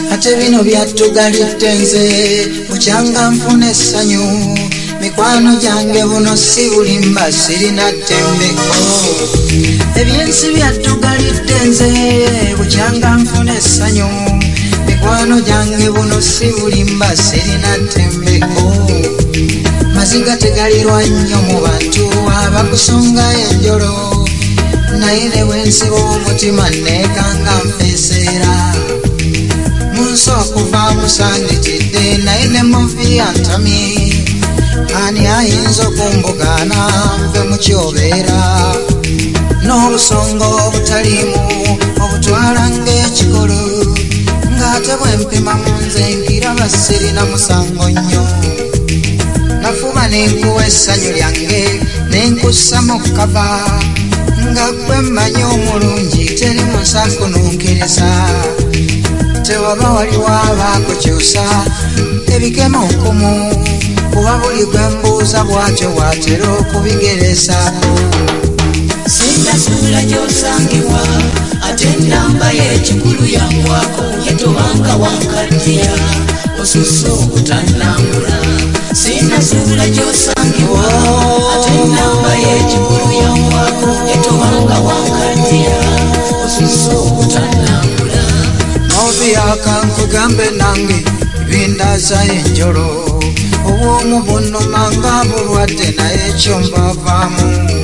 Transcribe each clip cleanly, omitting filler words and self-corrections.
ate bino byatugalidde nze bukyanga nfuna essanyu mikwano gyange buno si bulimba sirina ttembeko ebyensi byatugalidde nze bukyanga nfuna essanyu mikwano gyange buno si bulimba sirina ttembeko maziga tegalirwa nnyo mu bantu abakusonga enjolo naye ne bwensiba omutima neekanga nfeeseera munsi okuva musandikidde naye ne muvi yantamye ani ayinza okumbugaana nve mukyobeera n'obusonga obutaliimu obutwala ng'ekikolo ng'ate bwempima mu nze nkiraba sirina musango nnyo nafuba nenkuwa essanyu lyange nenkussa mu kkava nga gwe mmanyi omulungi teri musakununkereza tewaba waliwo abaakukyusa ebikemo nkumu kuba buli gwe mbuuza bw'atyo bw'atera okubigerezaako sindasuula gy'osangibwa ate ennamba y'ekikulu yangwako yetobanga wankaddiya osusse obutannambula sindasuula gy'osangibwa ate ennamba y'ekikulu yangwako yetobanga wankaddiya osusse obutannambula noviyaka nkugambe nange ebindaza enjolo obwomu bunnuma nga bulwadde naye ekyo mbavaamu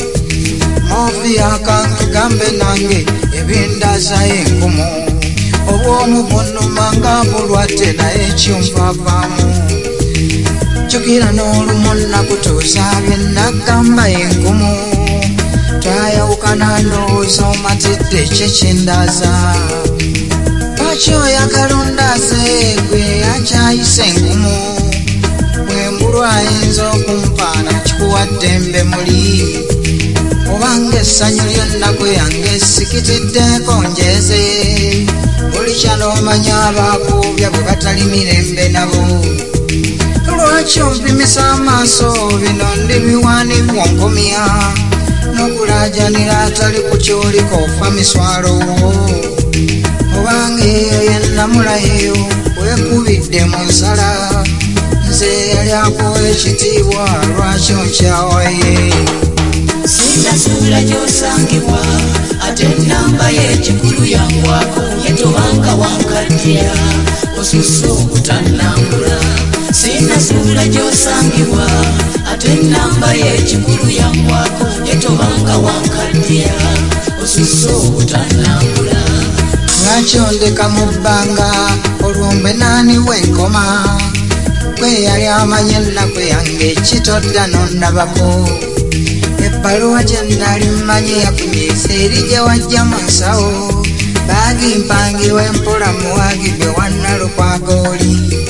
noviyaka nkugambe nange ebindaza enkumu obwomu bunnuma nga bulwadde naye ekyo mbavaamu jjukira n'olumu nakutuusa bye nagamba enkumu twayawukana ndowooza omatidde kyekyendaza lwaki oyagala ondaze gwe akyayise enkumu bwembulwa ayinza okumpaana kikuwaddembe muli obanga essanyu ly'ennaku yange sikitiddeeko njeze buli kyanoomanya abaakubya bwe batali mirembe nabo lwaki ompimisa amaaso bino ndi biwaanibwa onkomya n'okulaajanira atali ku kyoliko ofa miswalo obanga eyo yennamula eyo weekubidde mu nsala nze yali akuwa ekitiibwa lwaki onkyawaye sindasuula gy'osangibwa ate ennamba y'ekikulu yangwako yetobanga wankaddiya osusse obutannambula sindasuula gy'osangibwa ate ennamba y'ekikulu yangwako yetobanga wankaddiya osusse obutannambula lwaki ondeka mu bbanga olwombe naani bwenkoma gwe yali amanye ennaku yange ekitodda nondabako ebbaluwa gye nnali mmanyi yakunyiisa eri gye wajja mu nsawo baagi mpangiwe mpola muwaagi gwe wannalukwaga oli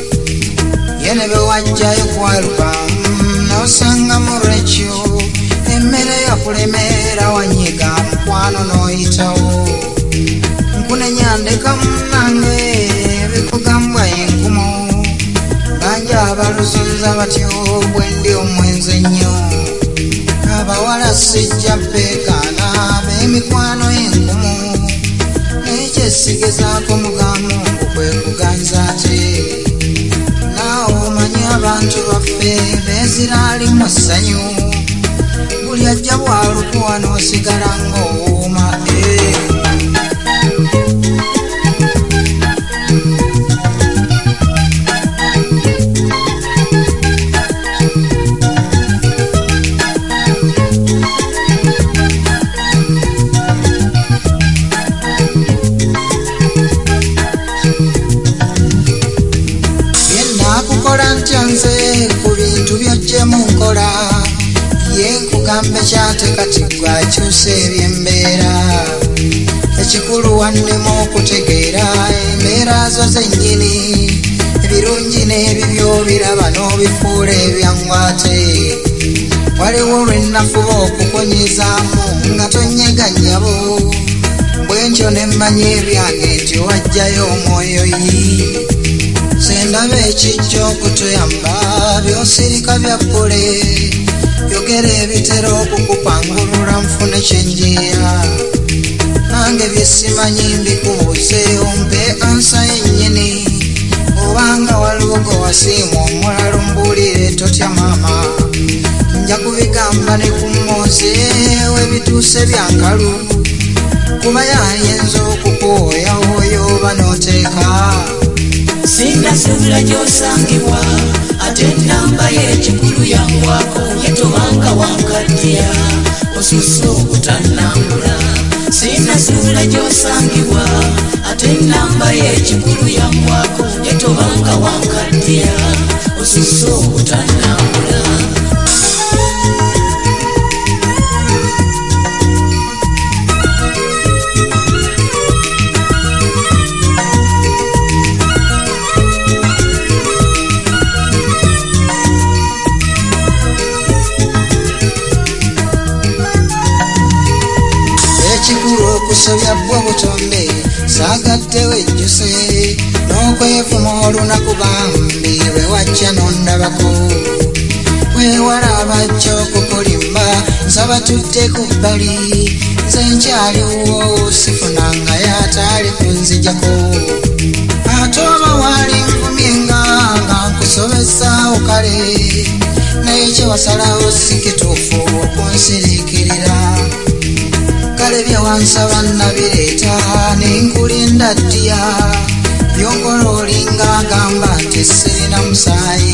ye ne be wajjayo kwaluka n'osanga mu lwekyo emmere yakulemeera wanyiga mukwano n'oyitawo nkunenya ndeka munnange ebikugambwa enkumu banja abaluzunza batyo bwe ndi omwenzi ennyo abawala sijja beekaana b'emikwano enkumu naye kyesigezaako mugamu kwe kuganza ate naawe omanyi abantu baffe beeziraali mu ssanyu buli ajja bwalukuwa n'osigala ng'owooma Gambe kyate kati gwakyusa ebyembeera ekikulu wannema okutegeera embeera zo zennyini ebirungi n'ebibyo biraba n'obifuula ebyangwate waliwo lwe nafuba okukonyezaamu nga tonyeganyabo bwentyo ne mmanyi ebyange nti wajjayo omwoyo yi sendaba ekijja okutuyamba byosirika bya ppule yogera ebitera okukupangulula nfune kyenjeera nange byesimanyi mbikubuuze ompe ansa yennyini wasiimu omulala ombulire totya maama nja kubigamba ne ku Mmoze webituuse byankalu kuba yayinza okukooya oyo oba n'oteeka sinasuubira gy'osangibwa ate ennamba y'ekikulu yangwako yetobanga wankaddiya osusse okutannambula sinasuubira gy'osangibwa ate ennamba y'ekikulu yangwako yetobanga wankaddiya osusse okutannambula okusobya bwo butonde saagaddewo ejjuse n'okwevuma olunaku bambi lwe wajja n'ondabako wewala abajja okukulimba nsaba tudde ku bbali nze nkyaliwo sifunanga yataali kunzijako ate oba waali nkumyenga nga nkusobezaawo kale naye kyewasalawo si kituufu okunsiriikirira kale byewansaba nabireeta nenkulinda ddiya byonkola olinga agamba nti sirina musaayi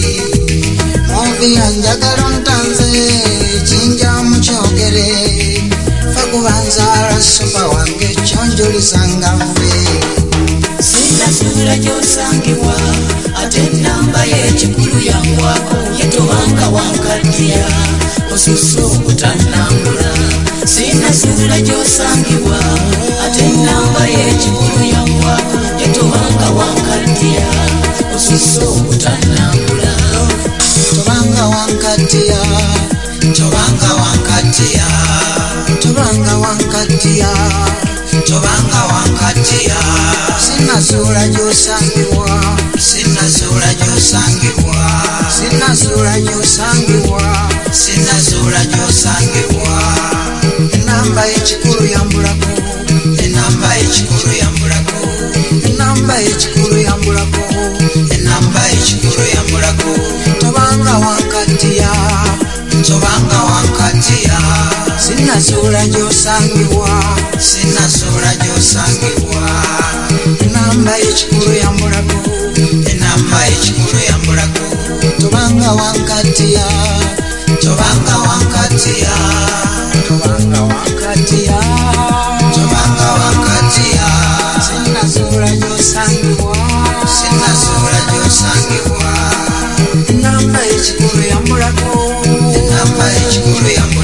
moviya njagala ontanze kinja mukyogere fe kubanzaala supa wange kyonjulisanga nfe sinasuubira gy'osangibwa ate ennamba y'ekikulu yangwako yetobanga wankaddiya osusse okutannambula sinasuubira gy'osangibwa ate ennamba y'ekikulu yangwako yetobanga wankaddiya osusse okutannambula tobanga wankaddiya tobanga wankaddiya tobanga wankaddiya tobanga wankaddiya sinasuula gy'osangibwa sinasuula gy'osangibwa sinasuula gy'osangibwa sinasuula gy'osangibwa enamba y'ekikulu yambulako enamba y'ekikulu yambulako enamba y'ekikulu yambulako enamba y'ekikulu yambulako tobanga wankaddiya tobanga wankaddiya sinasuula gy'osangibwa sinasuula gy'osangibwa enamba y'ekikulu yambulako enamba y'ekikulu yambulako tobanga wankaddiya tobanga wankaddiya tobanga wankaddiya tobanga wankaddiya sinasuula gy'osangibwa sinasuula gy'osangibwa enamba y'ekikulu yambulako enamba y'ekikulu yambulako